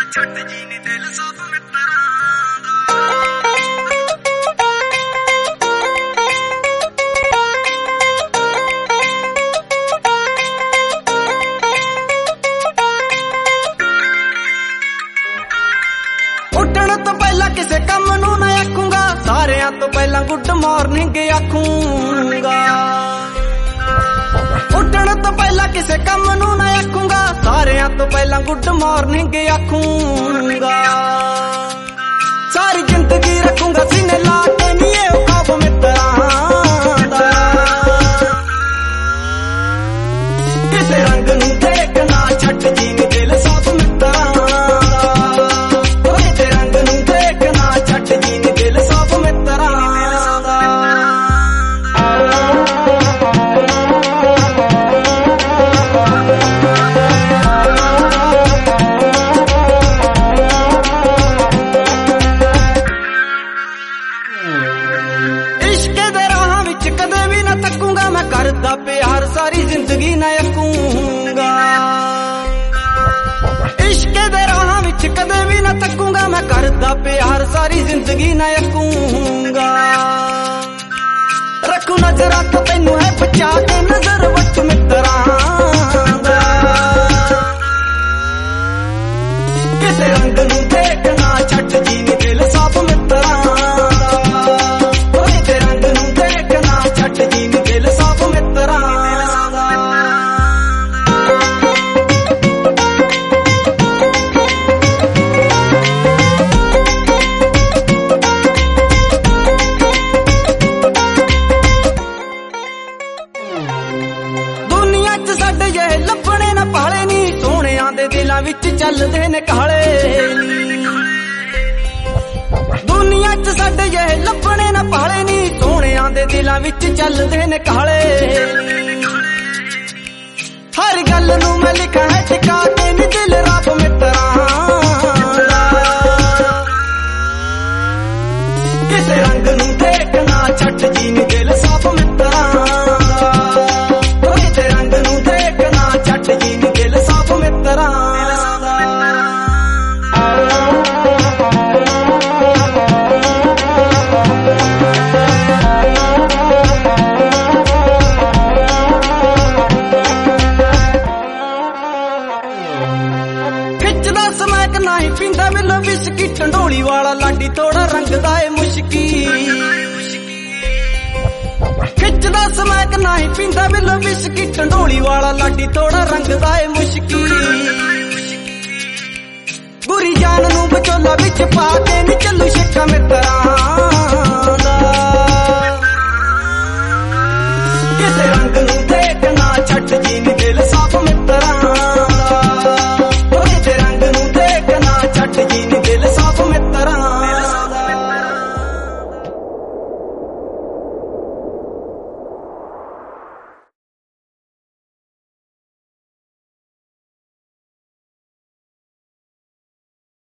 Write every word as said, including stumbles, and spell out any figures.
ਛੱਡ ਜੀ ਨੀ ਦਿਲ ਸਭ ਮਿੱਤਰਾਂ ਦਾ। ਉੱਠਣ ਤੋਂ ਪਹਿਲਾਂ ਕਿਸੇ ਕੰਮ ਨੂੰ ਨਾ ਆਖੂੰਗਾ, ਸਾਰਿਆਂ ਤੋਂ ਪਹਿਲਾਂ ਗੁੱਡ ਮਾਰਨਿੰਗ ਆਖੂੰਗਾ। ਉੱਠਣ ਤੋਂ ਪਹਿਲਾਂ ਕਿਸੇ ਕੰਮ ਨੂੰ ਨਾ ਆਖੂੰਗਾ, ਸਾਰਿਆਂ ਤੋਂ ਪਹਿਲਾਂ ਗੁੱਡ ਮਾਰਨਿੰਗ ਆਖੂੰਗਾ। ਸਾਰੀ ਜ਼ਿੰਦਗੀ ਰੱਖੂੰਗਾ ਸੀਨੇ ਲਾ ਕੇ ਨੀ ਇਹ ਖੌਫ ਮਿੱਤਰਾਂ ਦਾ। ਕਿਸੇ ਰੰਗ ਨੂੰ ਦੇਖ ਨਾ ਛੱਡ ਜੀ ਨੀ ਦਿਲ ਸਭ ਮਿੱਤਰਾਂ ਦਾ। ਕਿਸੇ ਰੰਗ ਨੂੰ ਦੇਖ ਨਾ ਛੱਡ ਜੀ ਨੀ ਦਿਲ ਸਭ ਮਿੱਤਰਾਂ ਦਾ। ਕਰਦਾ ਪਿਆਰ ਸਾਰੀ ਜ਼ਿੰਦਗੀ ਨਾ ਅੱਕੂੰਗਾ। ਇਸ਼ਕ ਦੇ ਰਾਹਾਂ ਵਿੱਚ ਕਦੇ ਵੀ ਨਾ ਤੱਕੂੰਗਾ, ਮੈਂ ਕਰਦਾ ਪਿਆਰ ਸਾਰੀ ਜ਼ਿੰਦਗੀ ਨਾ ਅੱਕੂੰਗਾ। ਰੱਖੂ ਨਜ਼ਰਾਂ ਤੋਂ ਤੈਨੂੰ ਹੈ ਬਚਾ ਕੇ ਨਜ਼ਰ ਵੱਟ ਮਿੱਤਰਾਂ ਦਾ। ਕਿਸੇ ਰੰਗ ਨੂੰ ਦੇਖ ਨਾ ਛੱਡ ਜੀ ਨੀ ਦਿਲ ਸਭ ਮਿੱਤਰਾਂ ਦਾ। ਕਿਸੇ ਰੰਗ ਨੂੰ ਦੇਖ ਨਾ ਛੱਡ ਜੀ ਨੀ ਦਿਲ ਸਭ ਮਿੱਤਰਾਂ ਦਾ। ਦੁਨੀਆ ਚ ਸਾਡੇ ਜਿਹੇ ਲੱਭਣੇ ਨਾ ਪਾਲੇ ਨੀ, ਸੋਹਣਿਆਂ ਦੇ ਦਿਲਾਂ ਵਿੱਚ ਚੱਲਦੇ ਨੇ ਕਾਲੇ ਨੀ। ਦੁਨੀਆ ਚ ਸਾਡੇ ਜਿਹੇ ਲੱਭਣੇ ਨਾ ਪਾਲੇ ਨੀ, ਸੋਹਣਿਆਂ ਦੇ ਦਿਲਾਂ ਵਿੱਚ ਚੱਲਦੇ ਨੇ ਕਾਲੇ ਨੀ। ਹਰ ਗੱਲ ਨੂੰ ਮੈਂ ਲਿਖਾਂ ਹੈ ਟਿਕਾ ਕੇ ਨੀ ਦਿਲ ਰੱਬ ਮਿੱਤਰਾਂ ਦਾ। ਕਿਸੇ ਰੰਗ ਨੂੰ ਦੇਖ ਨਾ ਛੱਡ ਜੀ ਨੀ ਦਿਲ ਸਭ ਮਿੱਤਰਾਂ ਦਾ। ਕਿਸੇ ਰੰਗ ਨੂੰ ਦੇਖ ਨਾ ਛੱਡ ਜੀ ਨੀ ਦਿਲ ਸਭ ਮਿੱਤਰਾਂ ਦਾ। ਖਿੱਚਦਾ ਸਮੈਕ ਨਹੀਂ ਪੀਂਦਾ ਬਿੱਲੋ ਵਿਸਕੀ, ਢੰਡੋਲੀ ਵਾਲਾ ਲਾਡੀ ਥੋੜਾ ਰੰਗਦਾ ਏ ਮੁਸ਼ਕੀ। ਖਿੱਚਦਾ ਸਮੈਕ ਨਹੀਂ ਪੀਂਦਾ ਬਿੱਲੋ ਵਿਸਕੀ, ਢੰਡੋਲੀ ਵਾਲਾ ਲਾਡੀ ਥੋੜਾ ਰੰਗਦਾ ਏ ਮੁਸ਼ਕੀ।